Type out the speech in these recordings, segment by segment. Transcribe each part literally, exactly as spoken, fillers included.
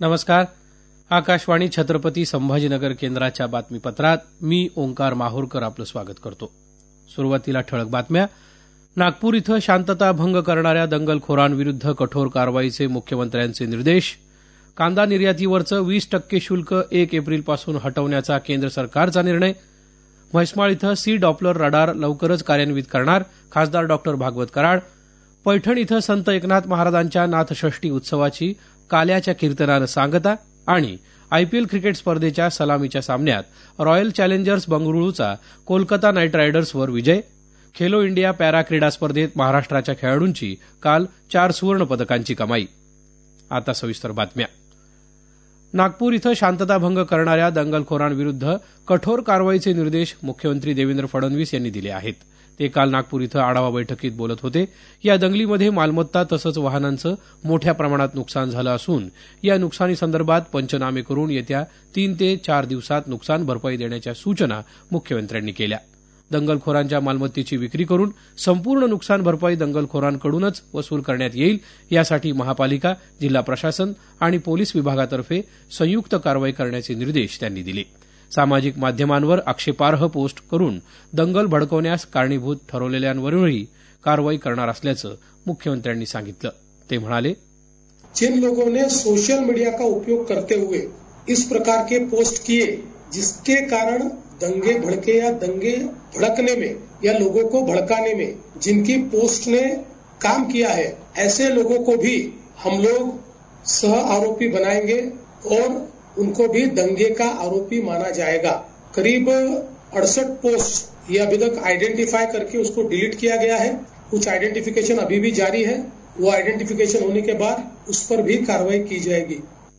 नमस्कार. आकाशवाणी छत्रपती संभाजीनगर केंद्राच्या बातमीपत्रात मी ओंकार माहूरकर आपलं स्वागत करतो. सुरुवातीला ठळक बातम्या. नागपूर इथं शांतता भंग करणाऱ्या दंगलखोरांविरुद्ध कठोर कारवाईचे मुख्यमंत्र्यांचे निर्देश. कांदा निर्यातीवरचं वीस टक्के शुल्क एक एप्रिलपासून हटवण्याचा केंद्र सरकारचा निर्णय. म्हैसमाळ इथं सी डॉपलर रडार लवकरच कार्यान्वित करणार खासदार डॉक्टर भागवत कराड. पैठण इथं संत एकनाथ महाराजांच्या नाथषष्ठी उत्सवाची काल्याच्या कीर्तनानं सांगता. आणि आयपीएल क्रिकेट स्पर्धेच्या सलामीच्या सामन्यात रॉयल चॅलेंजर्स बंगळुरूचा कोलकाता नाईट रायडर्सवर विजय. खेलो इंडिया पॅरा क्रीडा स्पर्धेत महाराष्ट्राच्या खेळाडूंची काल चार सुवर्ण पदकांची कमाई. आता सविस्तर बातम्या. नागपूर इथं शांतता भंग करणाऱ्या दंगलखोरांविरुद्ध कठोर कारवाईचे निर्देश मुख्यमंत्री देवेंद्र फडणवीस यांनी दिले आहेत. ते काल नागपूर इथं आढावा बैठकीत बोलत होते. या दंगलीमध्ये मालमत्ता तसंच वाहनांचं मोठ्या प्रमाणात नुकसान झालं असून या नुकसानीसंदर्भात पंचनामे करून येत्या तीन ते चार दिवसात नुकसान भरपाई देण्याच्या सूचना मुख्यमंत्र्यांनी केल्या. दंगलखोरांच्या मालमत्तेची विक्री करून संपूर्ण नुकसान भरपाई दंगलखोरांकडूनच वसूल करण्यात येईल. यासाठी महापालिका, जिल्हा प्रशासन आणि पोलीस विभागातर्फे संयुक्त कारवाई करण्याचे निर्देश त्यांनी दिले. सामाजिक माध्यमांवर आक्षेपार्ह पोस्ट करून दंगल भडकवण्यास कारणीभूत ठरवलेल्यांवरही कारवाई करणार असल्याचं मुख्यमंत्र्यांनी सांगितलं. ते म्हणाले, जिन लोगों ने सोशल मीडिया का उपयोग करते हुए इस प्रकार के पोस्ट किए जिसके कारण दंगे भड़के या दंगे भड़कने में या लोगों को भड़काने में जिनकी पोस्ट ने काम किया है, ऐसे लोगों को भी हम लोग सह आरोपी बनाएंगे और उनको भी दंगे का आरोपी माना जाएगा. करीब अड़सठ पोस्ट ये अभी तक आइडेंटिफाई करके उसको डिलीट किया गया है. कुछ आइडेंटिफिकेशन अभी भी जारी है. वो आइडेंटिफिकेशन होने के बाद उस पर भी कार्रवाई की जाएगी.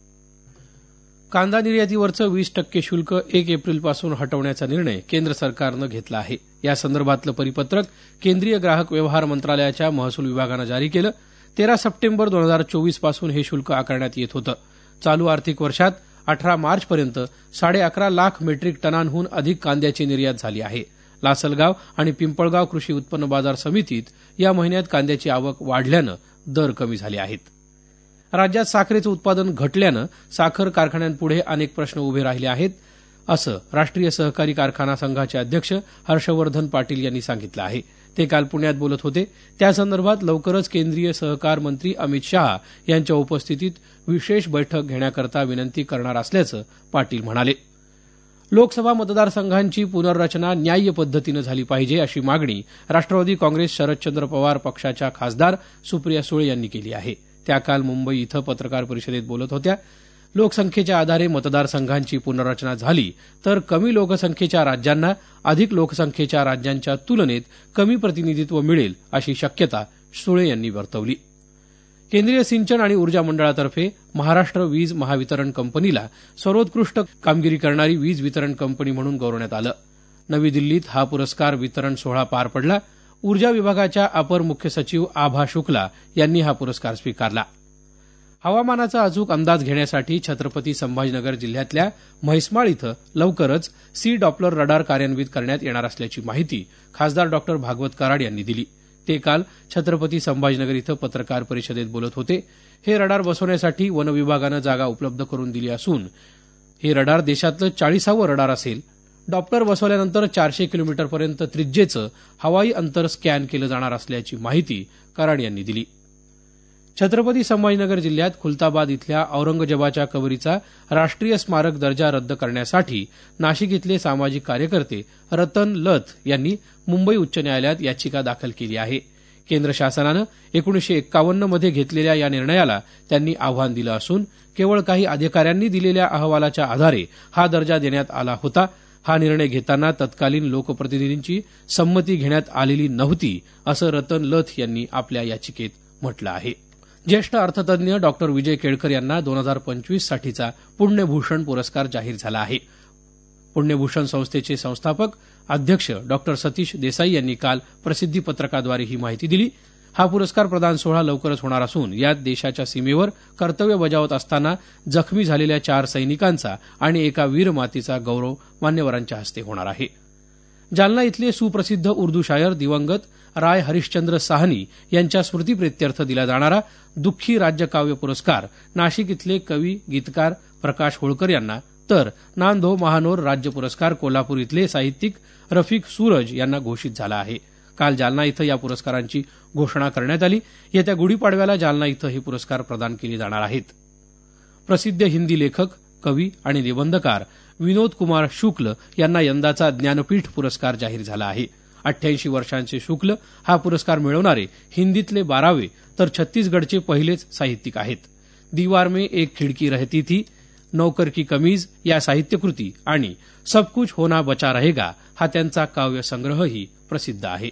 कांदा निर्यातीवरचं वीस टक्के शुल्क एक एप्रिलपासून हटवण्याचा निर्णय केंद्र सरकारनं घेतला आहे. या संदर्भातलं परिपत्रक केंद्रीय ग्राहक व्यवहार मंत्रालयाच्या महसूल विभागानं जारी केलं. तेरा सप्टेंबर दोन हजार चोवीस पासून हे शुल्क आकारण्यात येत होतं. चालू आर्थिक वर्षात अठरा मार्चपर्यंत साडे अकरा लाख मेट्रिक टनांहून अधिक कांद्याची निर्यात झाली आहे. लासलगाव आणि पिंपळगाव कृषी उत्पन्न बाजार समितीत या महिन्यात कांद्याची आवक वाढल्यानं दर कमी झाले आहेत. राज्यात साखरेचं उत्पादन घटल्यानं साखर कारखान्यांपुढे अनेक प्रश्न उभे राहिले आहेत, असं राष्ट्रीय सहकारी कारखाना संघाचे अध्यक्ष हर्षवर्धन पाटील यांनी सांगितलं आहे. ते काल पुण्यात बोलत होते. त्यासंदर्भात लवकरच केंद्रीय सहकार मंत्री अमित शहा यांच्या उपस्थितीत विशेष बैठक घेण्याकरता विनंती करणार असल्याचं पाटील म्हणाले. लोकसभा मतदारसंघांची पुनर्रचना न्याय्य पद्धतीनं झाली पाहिजे अशी मागणी राष्ट्रवादी काँग्रेस शरदचंद्र पवार पक्षाच्या खासदार सुप्रिया सुळे यांनी केली आहे. त्या काल मुंबई इथं पत्रकार परिषदेत बोलत होत्या. लोकसंख्येच्या आधारे मतदारसंघांची पुनर्रचना झाली तर कमी लोकसंख्येच्या राज्यांना अधिक लोकसंख्येच्या राज्यांच्या तुलनेत कमी प्रतिनिधित्व मिळेल अशी शक्यता सुळे यांनी वर्तवली. केंद्रीय सिंचन आणि ऊर्जा मंडळातर्फे महाराष्ट्र वीज महावितरण कंपनीला सर्वोत्कृष्ट कामगिरी करणारी वीज वितरण कंपनी म्हणून गौरवण्यात आलं. नवी दिल्लीत हा पुरस्कार वितरण सोहळा पार पडला. ऊर्जा विभागाच्या अपर मुख्य सचिव आभा शुक्ला यांनी हा पुरस्कार स्वीकारला. हवामानाचा अचूक अंदाज घेण्यासाठी छत्रपती संभाजीनगर जिल्ह्यातल्या म्हैसमाळ इथं लवकरच सी डॉपलर रडार कार्यान्वित करण्यात येणार असल्याची माहिती खासदार डॉक्टर भागवत कराड यांनी दिली. ते काल छत्रपती संभाजीनगर इथं पत्रकार परिषदेत बोलत होते. हे रडार बसवण्यासाठी वन विभागानं जागा उपलब्ध करून दिली असून हे रडार देशातलं चाळीसावं रडार असेल. डॉप्लर बसवल्यानंतर चारशे किलोमीटरपर्यंत त्रिज्येचं हवाई अंतर स्कॅन केलं जाणार असल्याची माहिती कराड यांनी दिली. छत्रपती संभाजीनगर जिल्ह्यात खुलताबाद इथल्या औरंगजेबाच्या कबरीचा राष्ट्रीय स्मारक दर्जा रद्द करण्यासाठी नाशिक इथले सामाजिक कार्यकर्ते रतन लथ यांनी मुंबई उच्च न्यायालयात याचिका दाखल केली आहे. केंद्र शासनानं एकोणीसशे एक्कावन्न मध्ये घेतलेल्या या निर्णयाला त्यांनी आव्हान दिलं असून केवळ काही अधिकाऱ्यांनी दिलेल्या अहवालाच्या आधारे हा दर्जा देण्यात आला होता. हा निर्णय घेताना तत्कालीन लोकप्रतिनिधींची संमती घेण्यात आलेली नव्हती, असं रतन लथ यांनी आपल्या याचिकेत म्हटलं आहे. ज्येष्ठ अर्थतज्ञ डॉक्टर विजय केळकर यांना दोन हजार पंचवीस साठीचा पुण्यभूषण पुरस्कार जाहीर झाला आहे. पुण्यभूषण संस्थेचे संस्थापक अध्यक्ष डॉक्टर सतीश देसाई यांनी काल प्रसिद्धी पत्रकाद्वारे ही माहिती दिली. हा पुरस्कार प्रदान सोहळा लवकरच होणार असून यात देशाच्या सीमेवर कर्तव्य बजावत असताना जखमी झालेल्या चार सैनिकांचा आणि एका वीर मातेचा गौरव मान्यवरांच्या हस्ते होणार आहे. जालना इथले सुप्रसिद्ध उर्दू शायर दिवंगत राय हरिश्चंद्र साहनी यांच्या स्मृतीप्रित्यर्थ दिला जाणारा दुःखी राज्य काव्य पुरस्कार नाशिक इथले कवी गीतकार प्रकाश होळकर यांना, तर नांदो महानोर राज्य पुरस्कार कोल्हापूर इथले साहित्यिक रफिक सूरज यांना घोषित झाला आहे. काल जालना इथं या पुरस्कारांची घोषणा करण्यात आली. येत्या गुढीपाडव्याला जालना इथं हे पुरस्कार प्रदान केले जाणार आहेत. प्रसिद्ध हिंदी लेखक, कवी आणि निबंधकार विनोद कुमार शुक्ल यांना यंदाचा ज्ञानपीठ पुरस्कार जाहीर झाला आहे. अठ्ठ्याऐंशी वर्षांचे शुक्ल हा पुरस्कार मिळवणारे हिंदीतले बारावे तर छत्तीसगडचे पहिलेच साहित्यिक आहेत. दीवार में एक खिडकी रहती थी, नौकर की कमीज या साहित्यकृती आणि सब कुछ होना बचा रहेगा हा त्यांचा काव्यसंग्रहही प्रसिद्ध आहे.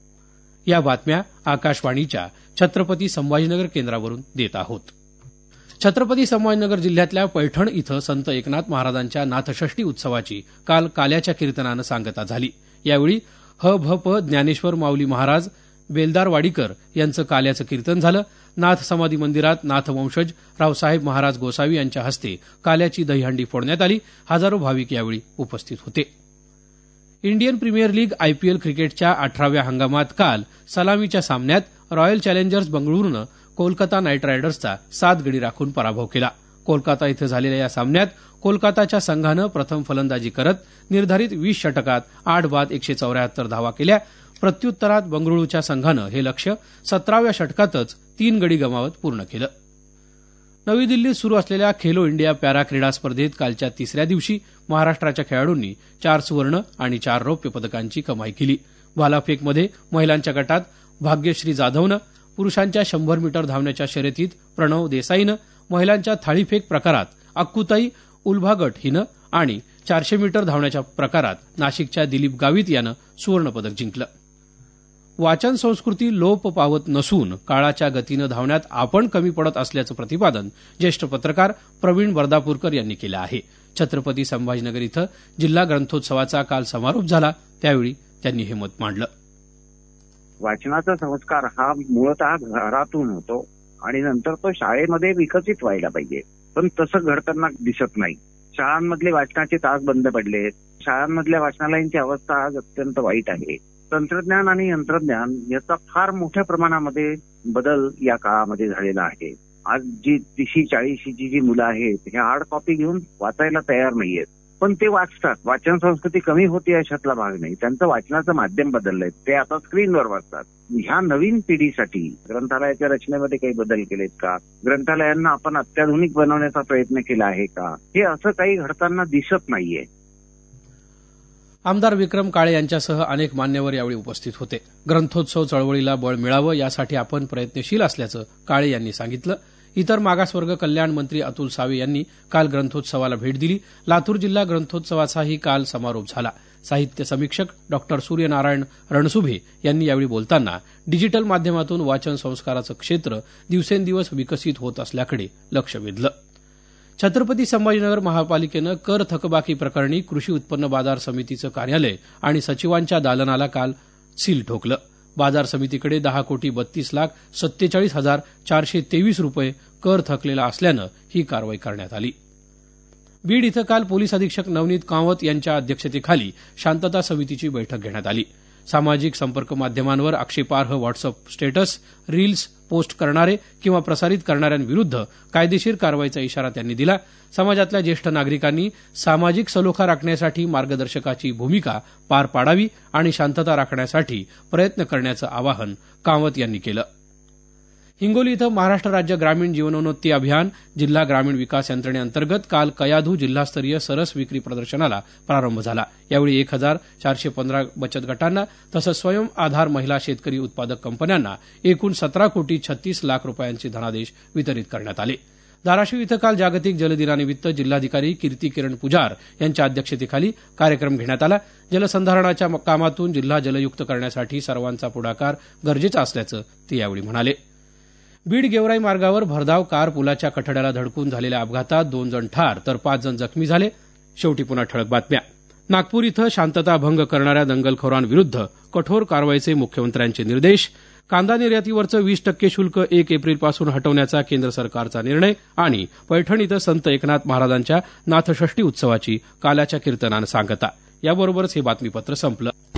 या बातम्या आकाशवाणीच्या छत्रपती संभाजीनगर केंद्रावरून देत आहोत. छत्रपती संभाजीनगर जिल्ह्यातल्या पैठण इथं संत एकनाथ महाराजांच्या नाथषष्ठी उत्सवाची काल काल्याच्या कीर्तनानं सांगता झाली. यावेळी ह भ प ज्ञानेश्वर माऊली महाराज बेलदारवाडीकर यांचं काल्याचं कीर्तन झालं. नाथ समाधी मंदिरात नाथवंशज रावसाहेब महाराज गोसावी यांच्या हस्ते काल्याची दहीहंडी फोडण्यात आली. हजारो भाविक यावेळी उपस्थित होते. इंडियन प्रीमियर लीग आयपीएल क्रिकेटच्या अठराव्या हंगामात काल सलामीच्या सामन्यात रॉयल चॅलेंजर्स बंगळुरूनं कोलकाता नाईट रायडर्सचा सात गडी राखून पराभव केला. कोलकाता इथं झालेल्या या सामन्यात कोलकाताच्या संघानं प्रथम फलंदाजी करत निर्धारित वीस षटकात आठ बाद एकशे चौऱ्याहत्तर धावा केल्या. प्रत्युत्तरात बंगळुरूच्या संघानं हे लक्ष्य सतराव्या षटकातच तीन गडी गमावत पूर्ण केलं. नवी दिल्लीत सुरू असलेल्या खेलो इंडिया पॅरा क्रीडा स्पर्धेत कालच्या तिसऱ्या दिवशी महाराष्ट्राच्या खेळाडूंनी चार सुवर्ण आणि चार रौप्य पदकांची कमाई केली. भालाफेकमध्ये महिलांच्या गटात भाग्यश्री जाधवनं, पुरुषांच्या शंभर मीटर धावण्याच्या शर्यतीत प्रणव देसाईनं, महिलांच्या थाळीफेक प्रकारात अक्कुताई उल्भागट हिनं आणि चारशे मीटर धावण्याच्या प्रकारात नाशिकच्या दिलीप गावित यानं सुवर्णपदक जिंकलं. वाचन संस्कृती लोप पावत नसून काळाच्या गतीनं धावण्यात आपण कमी पडत असल्याचं प्रतिपादन ज्येष्ठ पत्रकार प्रवीण बर्दापूरकर यांनी केलं आहे. छत्रपती संभाजीनगर इथं जिल्हा ग्रंथोत्सवाचा काल समारोप झाला. त्यावेळी त्यांनी हे मत मांडलं. वाचनाचा संस्कार हा मूळतः घरातून होतो आणि नंतर तो शाळेमध्ये विकसित व्हायला पाहिजे, पण तसं घडताना दिसत नाही. शाळांमधले वाचनाचे तास बंद पडले. शाळांमधल्या वाचनालयांची अवस्था आज अत्यंत वाईट आहे. तंत्रज्ञान आणि यंत्रज्ञान याचा फार मोठ्या प्रमाणामध्ये बदल या काळामध्ये झालेला आहे. आज जी तीशी चाळीशीची जी मुलं आहेत हे हार्ड कॉपी घेऊन वाचायला तयार नाहीयेत, पण ते वाचतात. वाचन संस्कृती कमी होती अशातला भाग नाही. त्यांचं वाचनाचं माध्यम बदललंय, ते आता स्क्रीनवर वाचतात. ह्या नवीन पिढीसाठी ग्रंथालयाच्या रचनेमध्ये काही बदल केलेत का? ग्रंथालयांना आपण अत्याधुनिक बनवण्याचा प्रयत्न केला आहे का? हे असं काही घडताना दिसत नाहीये. आमदार विक्रम काळे यांच्यासह अनेक मान्यवर यावेळी उपस्थित होते. ग्रंथोत्सव चळवळीला बळ मिळावं यासाठी आपण प्रयत्नशील असल्याचं काळे यांनी सांगितलं. इतर मागासवर्ग कल्याण मंत्री अतुल सावे यांनी काल ग्रंथोत्सवाला भेट दिली. लातूर जिल्हा ग्रंथोत्सवाचाही काल समारोप झाला. साहित्य समीक्षक डॉक्टर सूर्यनारायण रणसुभे यांनी यावेळी बोलताना डिजिटल माध्यमातून वाचन संस्काराचं क्षेत्र दिवसेंदिवस विकसित होत असल्याकडे लक्ष वेधलं. छत्रपती संभाजीनगर महापालिकेनं कर थकबाकी प्रकरणी कृषी उत्पन्न बाजार समितीचं कार्यालय आणि सचिवांच्या दालनाला काल सील ठोकलं. बाजार समितीकडे दहा कोटी बत्तीस लाख सत्तेचाळीस हजार चारशे तेवीस रुपये कर थकलेला असल्यानं ही कारवाई करण्यात आली. बीड इथं काल पोलीस अधीक्षक नवनीत कामत यांच्या अध्यक्षतेखाली शांतता समितीची बैठक घेण्यात आली. सामाजिक संपर्क माध्यमांवर आक्षेपार्ह व्हॉट्सअप स्टेटस, रील्स पोस्ट करणारे किंवा प्रसारित करणाऱ्यांविरुद्ध कायदेशीर कारवाईचा इशारा त्यांनी दिला. समाजातल्या ज्येष्ठ नागरिकांनी सामाजिक सलोखा राखण्यासाठी मार्गदर्शकाची भूमिका पार पाडावी आणि शांतता राखण्यासाठी प्रयत्न करण्याचं आवाहन कामत यांनी केलं. हिंगोली इथं महाराष्ट्र राज्य ग्रामीण जीवनोन्नती अभियान जिल्हा ग्रामीण विकास यंत्रणेअंतर्गत काल कयाधू जिल्हास्तरीय सरस विक्री प्रदर्शनाला प्रारंभ झाला. यावेळी एक हजार चारशे पंधरा बचत गटांना तसंच स्वयं आधार महिला शेतकरी उत्पादक कंपन्यांना एकूण सतरा कोटी छत्तीस लाख रुपयांचे धनादेश वितरित करण्यात आले. धाराशिव इथं काल जागतिक जलदिनानिमित्त जिल्हाधिकारी कीर्ती किरण पुजार यांच्या अध्यक्षतेखाली कार्यक्रम घेण्यात आला. जलसंधारणाच्या कामातून जिल्हा जलयुक्त करण्यासाठी सर्वांचा पुढाकार गरजेचा असल्याचं ते यावेळी म्हणाले. बीड गेवराई मार्गावर भरधाव कार पुलाच्या कठड्याला धडकून झालेल्या अपघातात दोन जण ठार तर पाच जण जखमी झाले. शेवटी पुन्हा ठळक बातम्या. नागपूर इथं शांतता भंग करणाऱ्या दंगलखोरांविरुद्ध कठोर कारवाईचे मुख्यमंत्र्यांचे निर्देश. कांदा निर्यातीवरचं वीस टक्के शुल्क एक एप्रिलपासून हटवण्याचा केंद्र सरकारचा निर्णय आणि पैठण इथं संत एकनाथ महाराजांच्या नाथषष्ठी उत्सवाची काल्याच्या कीर्तनानं सांगता. याबरोबरच हे बातमीपत्र संपलं.